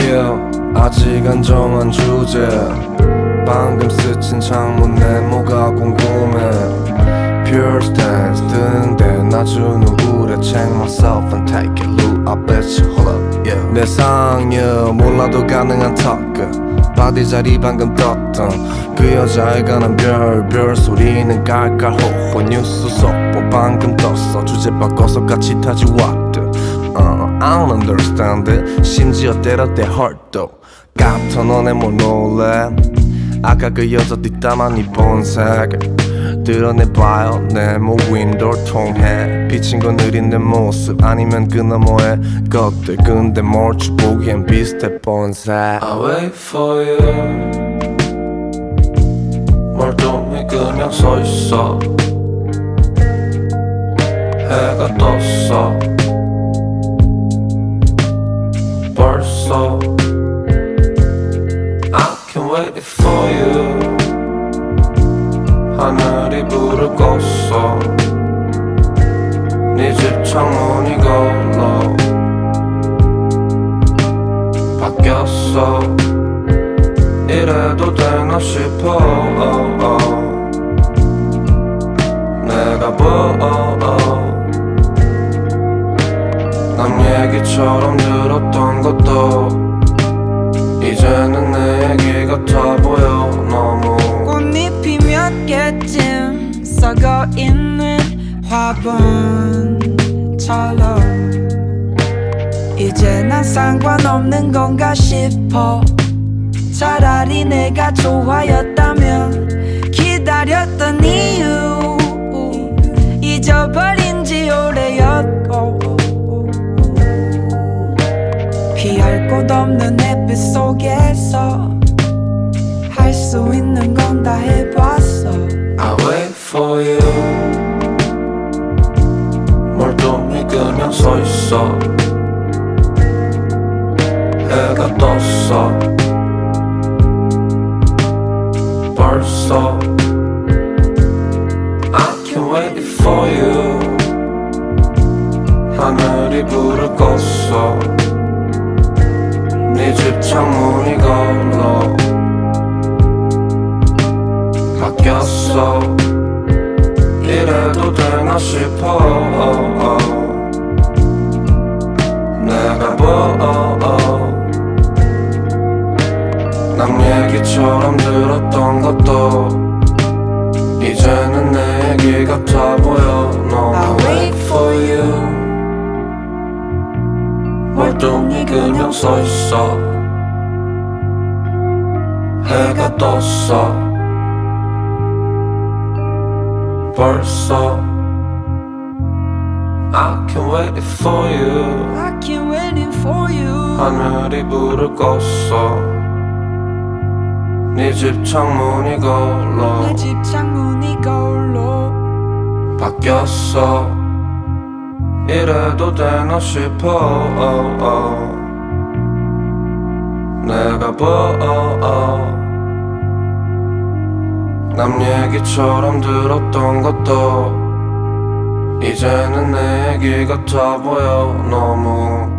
Yeah, 아직 안정한 주제. 방금 스친 창문 네모가 궁금해. Pure stance 뜨는데 나준 우울해. Check myself and take a look. I bet you hold up, yeah. 내 상여 몰라도 가능한 talk. 바디 자리 방금 떴던 그 여자에 관한 별 소리는 깔깔호호. 뉴스 속보 방금 떴어. 주제 바꿔서 같이 타지 what. I don't understand it. 심지어 때렸대 heart도 같아. 너네 뭘 놀래. 아까 그 여자 뒷담화니 본색 드러내봐요. 네모 윈도우 통해 비친 건 느린 내 모습 아니면 그 너머의 것들. 근데 멀쩡 보기엔 비슷해 본색. I wait for you. 멀뚱히 그냥 서있어. 해가 떴어 벌써. I can't wait for you. 하늘이 불을 껐어. 네 집 창문이 걸러 바뀌었어. 이래도 되나 싶어. 내가 남 얘기처럼 들었던 것도 이제는 내 얘기 같아 보여. 너무 꽃잎이 몇 개쯤 썩어있는 화분처럼 이제 난 상관없는 건가 싶어. 차라리 내가 좋아였다면 기다렸던 이유 잊어버린 지 오래였고 피할 곳 없는 햇빛 속에서 할 수 있는 건 다 해봤어. I wait for you. 멀뚱히 그냥 서있어. 해가 떴어 벌써. I can't wait for you. 하늘이 불을 껐어. 네 집 창문이 걸러 바뀌었어. 이래도 되나 싶어. 내가 남 얘기처럼 들었던 것도 이제는 내 얘기 같아 보여. I wait for you. 멀뚱히 그냥 서있어. 해가 떴어 벌써. I can't wait for you. I keep waiting for you. 하늘이 불을 껐어. 네 집 창문이 걸러 내 집 창문이 거울로 바뀌었어. 이래도 되나 싶어. 내가 남 얘기처럼 들었던 것도 이제는 내 얘기 같아 보여. 너무